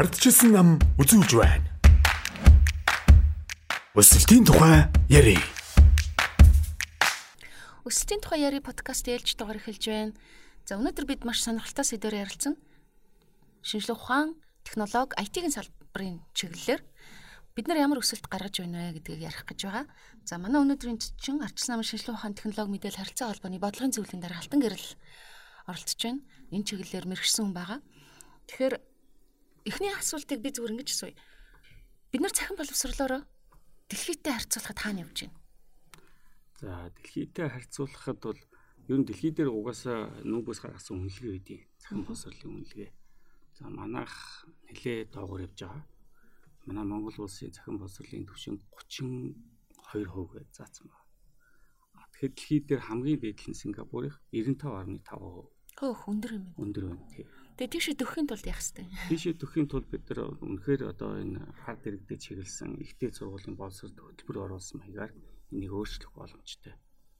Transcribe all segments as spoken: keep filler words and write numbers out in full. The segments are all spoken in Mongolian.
Ардчилсан нам үзүүлж байна. Өсөлтийн тухай ярив. Өсөлтийн тухай ярив подкаст ээлж дугаар эхэлж байна. За өнөөдөр бид маш сонирхолтой сэдвээр ярилцсан. Шинжлэх ухаан, технологи, ай ти-ийн салбарын чиглэлээр бид нар ямар өсөлт гаргаж байна вэ гэдгийг ярих гэж байгаа. За манай өнөөдрийн чинь ардчилсан намын шинжлэх ухаан, технологи, мэдээлэл харилцаа холбооны бодлогын зөвлөлийн дараа Алтан гэрэл оролцож байна. Энэ чиглэлээр мэргэшсэн хүн байгаа. Тэгэхээр эхний асуултыг би зүгээр ингэж асууя. Бид нар цахим боловсролоор дэлхийдээ харьцуулахад хаана явж байна? За дэлхийдээ харьцуулахад бол ер нь дэлхий дээр угаасаа нүүбөөс гаргасан үнэлгээ үүдий. Цахим боловсролын үнэлгээ. За манайх нэлээ доогуур явж байгаа. Манай Монгол улсын цахим боловсролын түвшин гучин хоёр хувь гэж заасан байна. Тэгэхээр дэлхий дээр хамгийн дээд нь Сингапурын девяносто пять целых пять десятых. Хөөх өндөр юм байна. Өндөр байна тий. Тэгээ тийшээ дөхөхийн тулд яах вэ? Тийшээ дөхөхийн тулд бид нар үнэхээр одоо энэ хард иргэдэд чиглэсэн ихтэй сургуулийн боловсролд хөтөлбөр оруулсан маягаар энийг өөрчлөх боломжтой.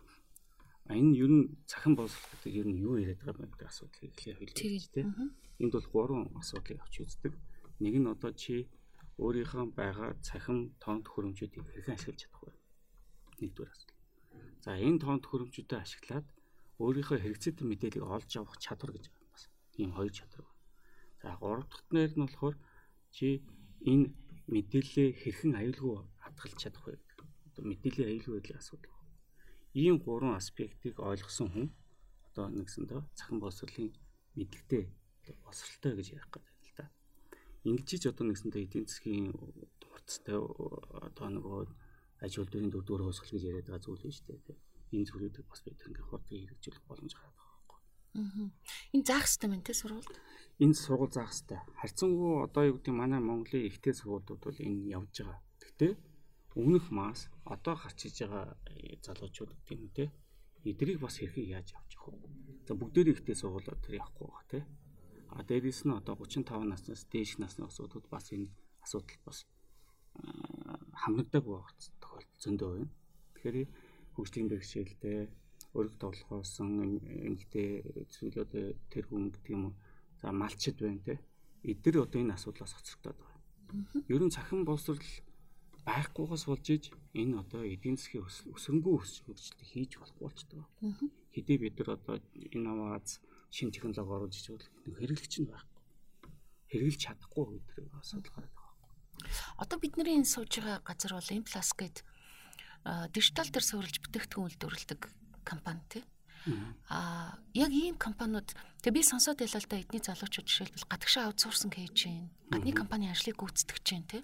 А энэ ер нь цахим боловсрол гэдэг ер нь юу яриад байгаа юм гэдэг асуудлыг эхлэе хэлж тий. Энд бол гурван асуудлыг авч үздэг. Нэг нь одоо чи өөрийнхөө байгаа цахим тоног төхөөрөмжүүдийг хэрхэн ашиглаж чадах вэ? Нэгдүгээр асуудал. За энэ тоног төхөөрөмжүүдэд ашиглаад өөрийнхөө хэрэгцээтэй мэдээллийг олж авах чадвар гэж байна. Бас ийм хоёр чадвар байна. За гурав дахь нь нь болохоор чи энэ мэдээллээ хэрхэн аюулгүй хадгалж чадах вэ? Одоо мэдээллийн аюулгүй байдлын асуудал. Ийм гурван аспектыг ойлгосон хүн одоо нэгсэндээ цахим боловсролын мэдлэгтэй боловсролтой гэж ярих гэдэг л да. Ингэж ч одоо нэгсэндээ эдийн засгийн хурцтай одоо нөгөө ажил үйлдвэрийн дүр төрх өсгөл гэж яриад байгаа зүйл нь шүү дээ. Энэ зүйлүүдийг бас бид ингээ хурдан хэрэгжүүлэх боломж гараад байгаа байхгүй. Аа. Энэ заах систем энэ тэ сургуульд. Энэ сургууль заах систем. Харьцангуй одоо юу гэдэг манай Монголын ихтэй сургуулиуд бол энэ явж байгаа. Гэхдээ өмнөх мас одоо гарч иж байгаа залуучууд гэдэг юм те. Эдрийг бас хэрхэн яаж авч явах вэ? За бүгдээрээ ихтэй сургуулиуд тэр явахгүй байгаа те. А дээрээс нь одоо гучин таван наснаас дээш насны асуудууд бас энэ асуудал бас хамрагддаг байх тохиолдол зөндөө байна. Тэгэхээр хөгжлийн бэрхшээлтэй өрг тоглохоосон эмэгтэй зүйлүүд тэр хүн гэдэг юм уу. За малчид байна те. Эдгээр одоо энэ асуудлаас хоцрогдоод байгаа. Ер нь цахим боловсрол байхгүйгаас болж иж энэ одоо эдийн засгийн өсрөнгөө хөгжлөлт хийж болохгүй болчихдог. Хэдий бид нар одоо инновац шин технологи оруулж иж бол хэрэглэгч нь байхгүй. Хэрэглэж чадахгүй гэдэг асуудал гараад байгаа. Одоо бидний энэ сууж байгаа газар бол Implus гэдэг дижитал дээр суурилж бүтээгдэхүүн үйлдвэрлэдэг компани тий. Аа яг ийм компаниуд тэгээ би сонсоод ялаа л да эдний залуучууд жишээлбэл гадагшаа аутсорсинг хийж байна. Гадны компани ажлыг гүйцэтгэж байна тий.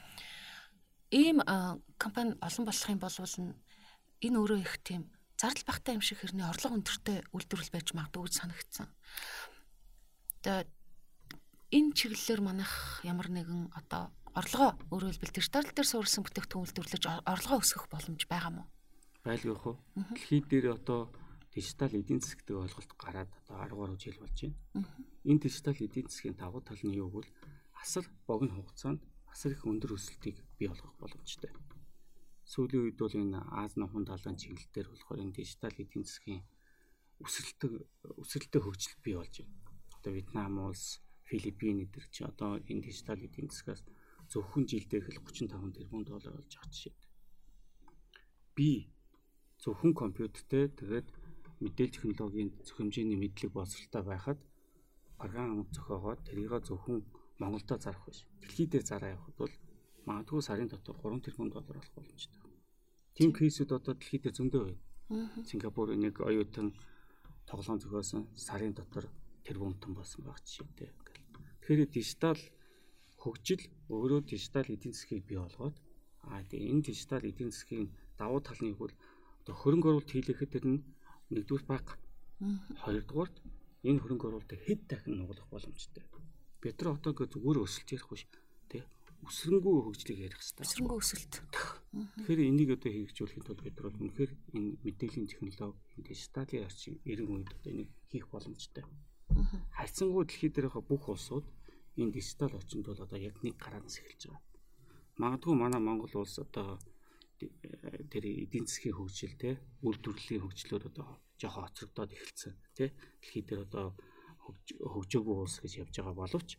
Ийм компани олон болох юм бол энэ өөрөө их тийм зардал багтаа юм шиг хэрнээ орлого өндөртэй үйлдвэрлэл байж магадгүй гэж санагдсан. Тэгээд энэ чиглэлээр манайх ямар нэгэн одоо орлогоо өөрөөр хэлбэл дижитал дээр суурилсан бүтээгдэхүүн үйлдвэрлэж орлогоо өсгөх боломж байгаа мó? Байлгүй хөө. Дэлхий дээр одоо дижитал эдийн засаг гэдэг ойлголт гараад одоо арван гурав жил болж байна. Энэ дижитал эдийн засгийн давуу тал нь юу гэвэл асар богино хугацаанд асар их өндөр өсөлтийг бий болгох боломжтой. Сүүлийн үед бол энэ Аз намхан далайн чиглэлээр болохоор энэ дижитал эдийн засгийн өсөлтөд өсөлтөд хөгжил бий болж байна. Одоо Вьетнам улс, Филиппин эдгээр чи одоо энэ дижитал эдийн засгаас зөвхөн жилдээ хэл гучин таван тэрбум доллар олж авах жишээ. Би зөвхөн компьютертэй тэгээд мэдээлэл технологийн зөвхөмжийн мэдлэг боловсралтай байхад програм зохиогоод тэрийг зөвхөн Монголдо зарах биш. Дэлхий дээр зараа явахд бол магадгүй сарын дотор гурван тэрбум доллар болох боломжтой. Тим кейсүүд одоо дэлхий дээр зөндөө байна. Сингапур нэг оюутан тоглоом зохиосон сарын дотор тэрбум тонн болсон байх жишээтэй. Тэгэхээр дижитал хөгжил өөрөө дижитал эдийн засгийг бий болгоод аа тэгээ энэ дижитал эдийн засгийн давуу тал нь бол одоо хөрөнгө оруулалт хийлэхэд тэр нь нэгдүгээр баг, хоёрдугаарт энэ хөрөнгө оруулалтыг хэд дахин нуглах боломжтой. Бид нар одоо зүгээр өсөлт ярих биш тий өсрөнгөө хөгжлийг ярих хэрэгтэй. Өсрөнгөө өсөлт. Тэгэхээр энийг одоо хэрэгжүүлэхэд бол бид нар бол үнэхээр энэ мэдээллийн технологи, дижиталын орчин эрен үед одоо энийг хийх боломжтой. Хайцангуй дэлхий дээрх бүх улсууд энэ дижитал орчинд бол одоо яг нэг гараанаас эхэлж байгаа. Магадгүй манай Монгол улс одоо тэр эдийн засгийн хөгжил те үйлдвэрлэлийн хөгжлөөр одоо жоохон хоцрогдоод эхэлсэн тий. Дэлхийд дээр одоо хөгжөөгүй улс гэж явж байгаа боловч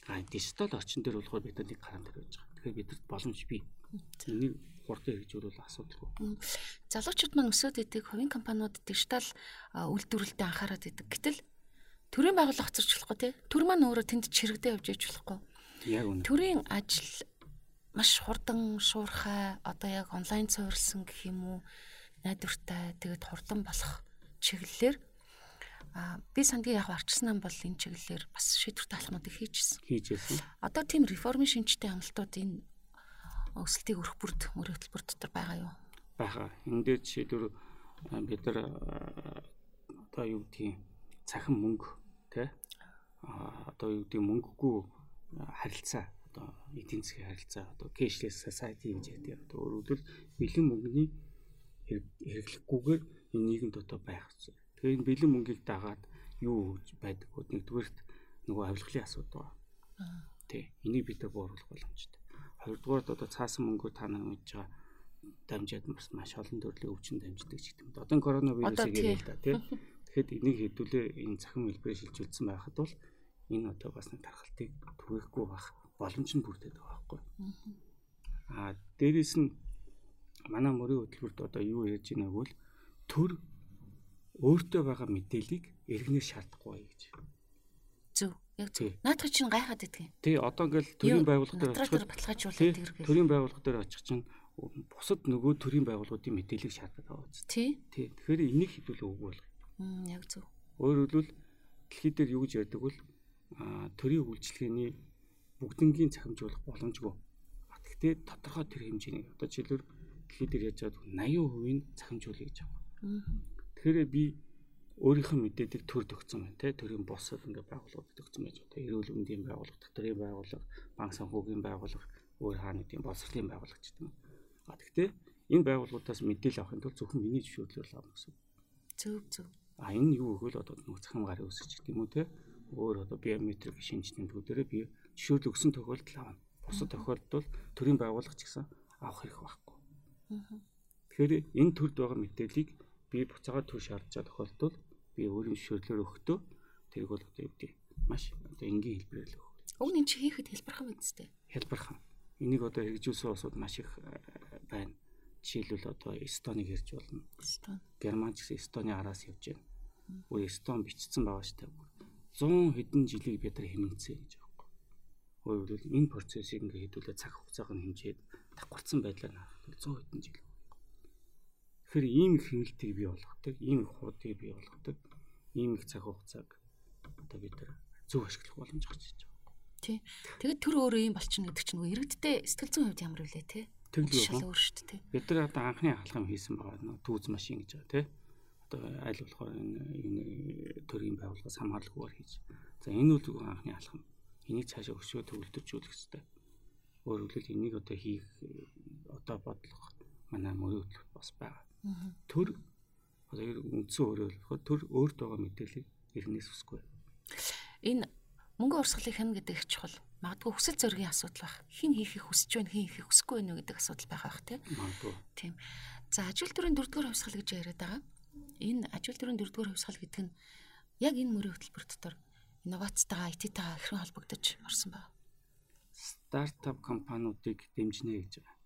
А дижитал орчин дээр болохоор бид нэг гараан дээр байж байгаа. Тэгэхээр бидэрт боломж бий. Энийг хурдан хэрэгжүүлвэл асуудалгүй. Залуучууд маань өсөөд идэг хувийн компаниуд дижитал үйлдвэрлэлтэд анхаарат идэг. Гэтэл төрийн байгууллага хоцорч болохгүй тий. Төр маань өөрөө тэнд чирэгдээ явж иж болохгүй. Яг үнэ. Төрийн ажил маш хурдан шуурхай одоо яг онлайн цувралсан гэх юм уу найдвартай тэгээд хурдан болох чиглэлээр а би сандгийн яг арчсан нам бол энэ чиглэлээр бас шийдвэртэй алхмуудыг хийжсэн. Хийжсэн. Одоо тийм реформын шинжтэй амлалтууд энэ өсөлтийг өрөх бүрд мөрийн хөтөлбөр дотор байгаа юу? Бага. Энд дээр жишээлбэл бид нар одоо юу гэдгийг цахим мөнгө тий а одоо юу гэдгийг мөнгөгүй харилцаа одоо эдийн засгийн харилцаа одоо cashless society гэж ярьдаг. Одоо өөрөлдөл бэлэн мөнгөний хэрэглэхгүйгээр энэ нийгэмд одоо байх хэрэгтэй. Тэгэхээр энэ бэлэн мөнгийг дагаад юу байдаг вэ? Нэгдүгээрт нөгөө авилгалын асуудал байна. Тий. Энийг бид нар бууруулах боломжтой. Хоёрдугаарт одоо цаасан мөнгөө та нар мэдж байгаа дамжаад бас маш олон төрлийн өвчин дамждаг ч гэдэг юм. Одоо коронавирусыг яриа л да тий. Тэгэхэд энийг хэдүүлээ энэ цахим хэлбэрээр шилжүүлсэн байхад бол энэ одоо бас нэг тархалтыг түгээхгүй байх боломж нь бүрдээд байгаа байхгүй. Аа дээрээс нь манай мөрийн хөтөлбөрт одоо юу ярьж байгааг бол төр өөртөө байгаа мэдээллийг иргэнээр шаардахгүй бай гэж. Зөв. Яг зөв. Наадах чинь гайхаад байдаг юм. Тий, одоо ингээл төрийн байгууллага дээр очих баталгаажуулаад иргэн. Төрийн байгууллага дээр очих чинь бусад нөгөө төрийн байгууллагуудын мэдээллийг шаарддаг байгаа үст. Тий. Тий. Тэгэхээр энийг хэдүүлээ үгүй болгоё. Мм, яг зөв. Өөрөөр хэлбэл дэлхий дээр юу гэж ярьдаг бол аа төрийн үйлчлэгээний бүгднгийн цахимжуулах боломжгүй. Гэхдээ тодорхой төр хэмжээний одоо жишээлбэл дэлхий дээр яаж чад восемьдесят percent-ийн цахимжуулъя гэж байгаа. Тэгэхээр би өөрийнхөө мэдээллийг төр төгсөн байна те төрийн босод ингээ байгууллагууд төгсөн байж одоо эрүүл мэндийн байгууллага, дотоодын байгууллага, банк санхүүгийн байгууллага, өөр хааны тийм боловсролын байгууллага ч гэдэг юм. А гэхдээ энэ байгууллагуудаас мэдээлэл авахын тулд зөвхөн миний зөвшөөрлөөр авах гэсэн. Зөв зөв. А энэ юу гэвэл одоо нэг цахим гарын үсэж гэдэг юм уу те өөр одоо биометрик шинж тэмдгүүдээр би зөвшөөрөл өгсөн тохиолдолд авна. Бусад тохиолдолд төрийн байгууллага ч гэсэн авах хэрэг байхгүй. Тэгэхээр энэ төрд байгаа мэдээллийг би буцаага төр шаардж байгаа тохиолдолд би өөрийн зөвшөөрлөөр өгөхдөө тэрийг бол одоо юу гэдэг маш одоо энгийн хэлбэрээр л өгөх. Уг нь чи хийхэд хэлбэрхэн үстэй. Хэлбэрхэн. Энийг одоо хэрэгжүүлсэн улсууд маш их байна. Жишээлбэл одоо Эстоныг ярьж болно. Эстон. Герман ч гэсэн Эстоны араас явж байна. Өөр Эстон бичсэн байгаа шүү дээ. зуун хэдэн жилийг бид нар хэмнэцээ гэж байгаа. Өөрөөр хэлбэл энэ процессыг ингээ хэдүүлээ цаг хугацааг нь хэмжээд давхарцсан байдлаар харахад зуун хэдэн жил. Тэгэхээр ийм их хэмнэлтийг бий болгодог, ийм их хуудыг бий болгодог, ийм их цаг хугацааг одоо бид нар зөв ашиглах боломж гарч иж байгаа. Тий. Тэгээд төр өөрөө ийм болчихно гэдэг чинь нөгөө иргэдтэй сэтгэл зүйн хувьд ямар вүлээ те. Тэглээ өөр шүү дээ. Бид нар одоо анхны алхам хийсэн байгаа нөө түүз машин гэж байгаа те. Одоо аль болохоор энэ төрийн байгууллагаас хамааралгүйгээр хийж. За энэ бол анхны алхам. Энийг цаашаа өсвөө төвлөрдүүлэх хэрэгтэй. Өөрөөр хэлбэл энийг одоо хийх одоо бодлого манай мөрийн хөтөлбөр бас байгаа. Төр одоо үндсэн өөрөөр хэлбэл төр өөртөө байгаа мэдээллийг иргэнээс өсөхгүй. Энэ мөнгө урсгалыг хэмнэ гэдэг их чухал. Магадгүй хүсэл зоригийн асуудал байх. Хин хийхийг хүсэж байна, хин хийхийг хүсэхгүй байна гэдэг асуудал байх байх тийм. Магадгүй. Тийм. За ажил төрийн дөрөвдүгээр хувьсгал гэж яриад байгаа. Энэ ажил төрийн дөрөвдүгээр хувьсгал гэдэг нь яг энэ мөрийн хөтөлбөр дотор инновацтайгаа ай ти-тайгаа хэрхэн холбогдож орсон байна? Стартап компаниудыг дэмжинэ гэж байгаа.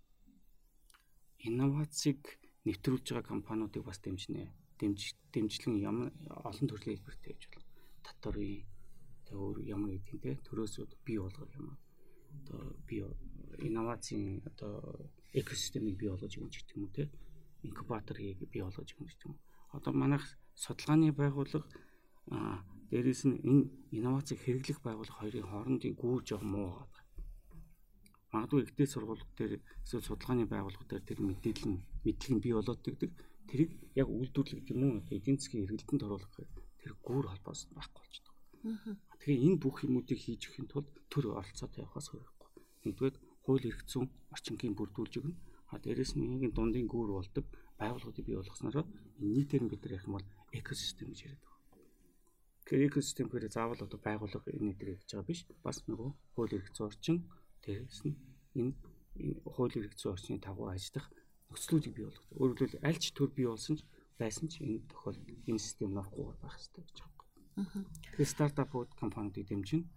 Инновацийг нэвтрүүлж байгаа компаниудыг бас дэмжинэ. Дэмж дэмжлэн ямар олон төрлийн хэлбэртэй гэж байна. Татварын өөр ямар гэдэг нь те төрөөсөө бий болгох юм. Одоо бий инновацийн одоо экосистемийг бий болгож өгч гэдэг юм уу те инкубаторыг бий болгож өгч гэдэг юм. Одоо манайх судалгааны байгууллага а дээрээс нь энэ инновацийг хэрэглэх байгууллага хоёрын хоорондын гүүр жоох муу байгаа. Магадгүй ихтэй сургууль дээр эсвэл судалгааны байгууллага дээр тэр мэдээлэл нь мэдлэг нь бий болоод тэгдэг. Тэрийг яг үйлдвэрлэх юм уу эдийн засгийн эргэлтэнд оруулах тэр гүүр холбоос байхгүй болчихдог. Тэгэхээр энэ бүх юмуудыг хийж өхийн тулд төр оролцоотой явахаас хөрөхгүй. Нэгдүгээр хууль эрх зүйн орчингийн бүрдүүлж өгнө. А дээрээс нь яг дундын гүүр болдог байгууллагуудыг бий болгосноор нийтээр нь бид нар ярих юм бол экосистем гэж яриад байгаа. Тэгэхээр экосистем гэхээр заавал одоо байгууллага энэ дээр хийж байгаа биш. Бас нөгөө хууль эрх зүйн орчин дээрээс нь энэ хууль эрх зүйн орчны дагуу ажиллах нөхцлүүдийг бий болгох. Өөрөөр хэлбэл аль ч төр бий болсон ч байсан ч энэ тохиолдолд энэ систем норхгүй байх хэрэгтэй гэж байна. Тэгэхээр стартапууд компаниудыг дэмжинэ.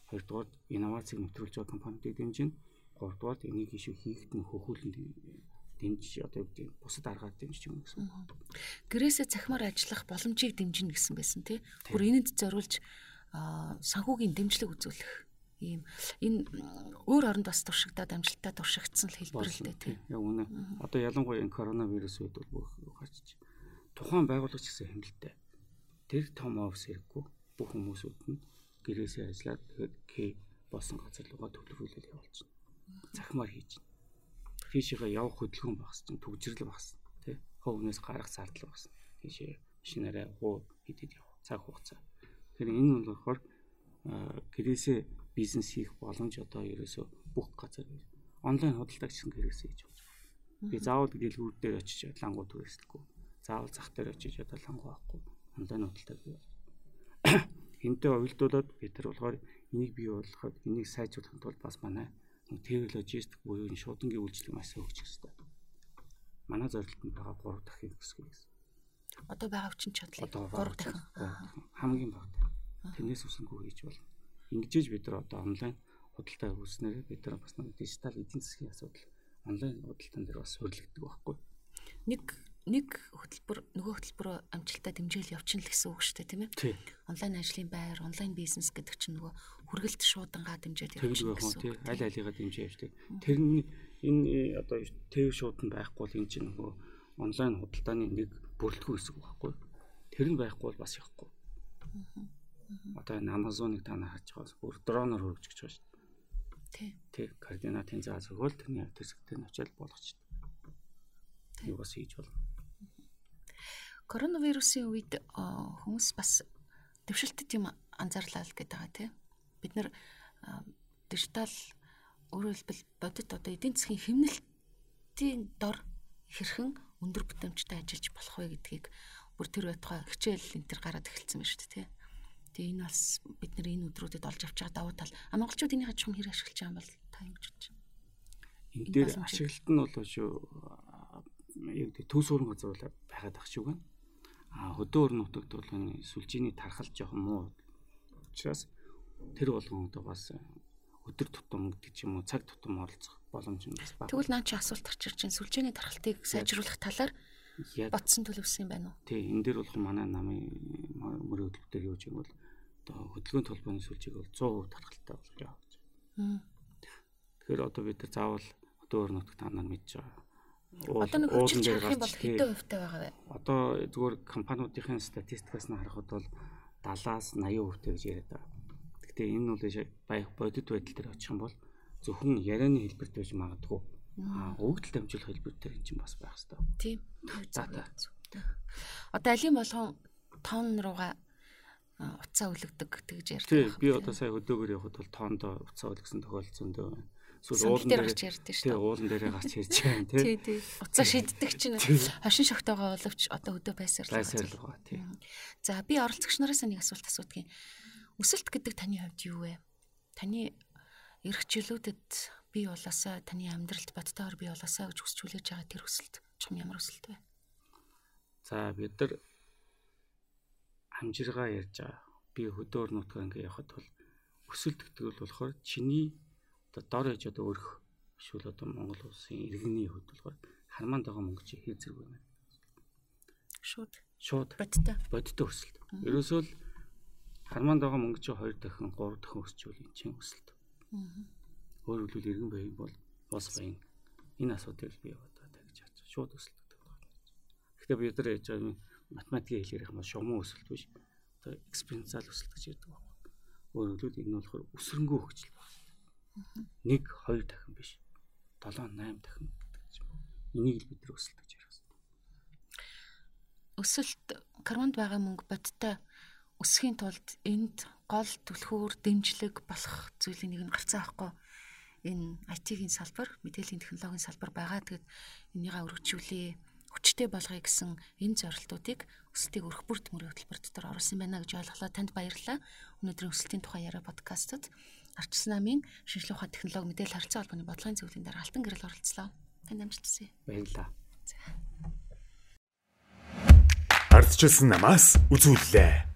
хоёрдугаар инновацийг нэвтрүүлж байгаа компаниудыг дэмжинэ. Гуравдугаар энийг ишүү хийхэд нь хөхүүлэн дэмжиж одоо юу гэдэг бусад аргаар дэмжиж юм гэсэн. Гэрээсээ цахимаар ажиллах боломжийг дэмжинэ гэсэн байсан тий. Бүр энэнд зориулж санхүүгийн дэмжлэг үзүүлэх ийм энэ өөр оронд бас туршигдаад амжилттай туршигдсан л хэлбэр л дээ тий. Яг үнэ. Одоо ялангуяа энэ коронавирус үед бол бүх гарч тухайн байгууллагч гэсэн хэмнэлттэй. Тэр том офис хэрэггүй бүх хүмүүсүүд нь гэрээсээ ажиллаад тэгээд К болсон газар руугаа төлөвлөлөл явуулчихна. Захимаар хийж. Фишигээ явах хөдөлгөөн багасна, төгжрөл багасна, тий. Хөвнөөс гарах зардал багасна. Тийшээ машинаараа хуу хийдэд явах цаг хугацаа. Тэгэхээр энэ бол болохоор гэрээсээ бизнес хийх боломж одоо ерөөсөө бүх газар онлайн худалдаагч гэрээсээ хийж болж байгаа. Би заавал дэлгүүр дээр очиж лангуу түрээсэлгүй. Заавал зах дээр очиж одоо лангуу авахгүй. Онлайн худалдааг бий. Энтэй уялдуулаад бид нар болохоор энийг бий болгоход энийг сайжруулахын тулд бас манай тэр логистик буюу шуудангийн үйлчлэг маш хөгжих хэрэгтэй. Манай зорилгонд байгаа гурав дахин хэсэг гэсэн. Одоо байгаа хүчин чадлыг гурав дахин хамгийн бага. Тэрнээс үсэнгүй хийж болно. Ингэжээж бид нар одоо онлайн худалдаа үүснээр бид нар бас нэг дижитал эдийн засгийн асуудал онлайн худалдаан дээр бас хөрлөгдөг байхгүй. Нэг нэг хөтөлбөр нөгөө хөтөлбөрөө амжилттай дэмжээл явчихна л гэсэн үг шүү дээ, тийм ээ. Онлайн ажлын байр, онлайн бизнес гэдэг чинь нөгөө хүргэлт шуудангаа дэмжээл явчихна гэсэн үг. Аль алигаа дэмжиж явдаг. Тэр нь энэ одоо тэв шуудан байхгүй бол энэ чинь нөгөө онлайн худалдааны нэг бүрэлдэхүүн хэсэг байхгүй. Тэр нь байхгүй бол бас явахгүй. Одоо энэ Amazon-ыг та нар харж байгаас бүр дроноор хөргөж гэж байгаа шүү дээ. Тий. Тий, координатын заа зөвхөн тэрний хэсэгтээ навчаал болгочихсон. Юу бас хийж болно. Коронавирусын үед хүмүүс бас дэвшилтэд юм анзаарлаа л гэдэг байгаа тийм. Бид нэр дижитал өөрөөр хэлбэл бодит одоо эдийн засгийн хэмнэлтийн дор хэрхэн өндөр бүтээмжтэй ажиллаж болох вэ гэдгийг бүр тэр байтугай хичээл энэ төр гараад эхэлсэн байна шүү дээ тийм. Тэгээ энэ бас бид нэр энэ өдрүүдэд олж авч байгаа давуу тал. А монголчууд энийг хажуун хэрэг ашиглаж байгаа юм бол та юм гэж бодож байна. Энэ дээр ашиглалт нь бол шүү яг төв суурин газар байгаад ах шиг байна. А хөдөө орон нутагт бол энэ сүлжээний тархал жоохон муу. Учираас тэр болгон одоо бас өдөр тутам гэдэг ч юм уу цаг тутам оролцох боломж нь бас бага. Тэгвэл наа чи асуулт гарчирч байна. Сүлжээний тархалтыг сайжруулах талаар бодсон төлөвсөн юм байна уу? Тий, энэ дээр болох манай намын мөрөө хөтөлбөр дээр юу гэж юм бол одоо хөдөлгөөний толгойн сүлжээг бол сто перцент тархалтай болгоё гэж. Тэгэхээр одоо бид нар заавал хөдөө орон нутагт та нар мэдж байгаа. Одоо нэг хөгжиж харах юм бол хэдэн хувьтай байгаа вэ? Одоо зүгээр компаниудын статистикаас нь харахад бол дагааас восемьдесят хувьтай гэж яриад байгаа. Гэхдээ энэ бол баях бодит байдал дээр очих юм бол зөвхөн ярианы хэлбэр дээр ч магадгүй. Аа, өгдөл дамжуулах хэлбэр дээр энэ чинь бас байх хэрэгтэй. Тийм. Одоо алийн болгон тонн руугаа уцаа үлгдэг гэж ярьдаг. Тийм, би одоо сая хөдөөгөр явхад бол тоондоо уцаа үлгсэн тохиолдол зөндөө байна. Эсвэл уулан дээр гарч ярьдээ шүү дээ. Тийм, уулан дээрээ гарч ярьж байгаа тийм. Тий, тий. Уцаа шиддэг чинь хошин шогтойгоо боловч одоо хөдөө байсаар л байгаа тийм. За би оролцогч нараас нэг асуулт асуудгийн. Өсөлт гэдэг таны хувьд юу вэ? Таны эрх жилүүдэд бий болоосаа таны амьдралд бодтойгоор бий болоосаа гэж хүсч хүлээж байгаа тэр өсөлт чум ямар өсөлт вэ? За бид нар амжиргаа ярьж байгаа. Би хөдөө орон нутгаа ингээ явахад бол өсөлт гэдэг нь болохоор чиний одоо дор ээж одоо өрх эсвэл одоо Монгол улсын иргэний хувьд болохоор хармаанд байгаа мөнгө чи хэр зэрэг байна? Шууд. Шууд. Бодтой. Бодтой өсөлт. Ерөөсөө л хармаанд байгаа мөнгө чи хоёр дахин гурав дахин өсчихвэл энэ чинь өсөлт. Өөрөөр хэлбэл иргэн байв бол бос баян энэ асуудыг би яваад байгаа гэж хаач. Шууд өсөлт гэдэг байна. Гэхдээ бид нар яаж байгаа математикийн хэлээр юм шугам өсөлт биш. Одоо экспоненциал өсөлт гэж ярьдаг байна. Өөрөөр хэлбэл энэ нь болохоор өсрөнгөө хөгжил байна. нэг хоёр дахин биш. долоо восемь дахин гэдэг юм. Энийг л бид нар өсөлт гэж ярих хэрэгтэй. Өсөлт карбонд байгаа мөнгө бодтой өсөхийн тулд энд гол түлхүүр дэмжлэг болох зүйлийн нэг нь гарцаа авахгүй. Энэ ай ти-ийн салбар, мэдээллийн технологийн салбар байгаа. Тэгэд энийгээ өргөжүүлээ, хүчтэй болгоё гэсэн энэ зорилтуудыг өсөлтийг өрх бүр төмөр хөтөлбөр дотор оруулсан байна гэж ойлголоо. Танд баярлалаа. Өнөөдрийн өсөлтийн тухай яриа подкастт Ардчилсан намын шинжилгээ ухаан технологи мэдээлэл харилцаа холбооны бодлогын зөвлөлийн дараа Алтан гэрэл оролцлоо. Танд амжилт хүсье. Баярлалаа. За. Ардчилсан намаас үзүүллээ.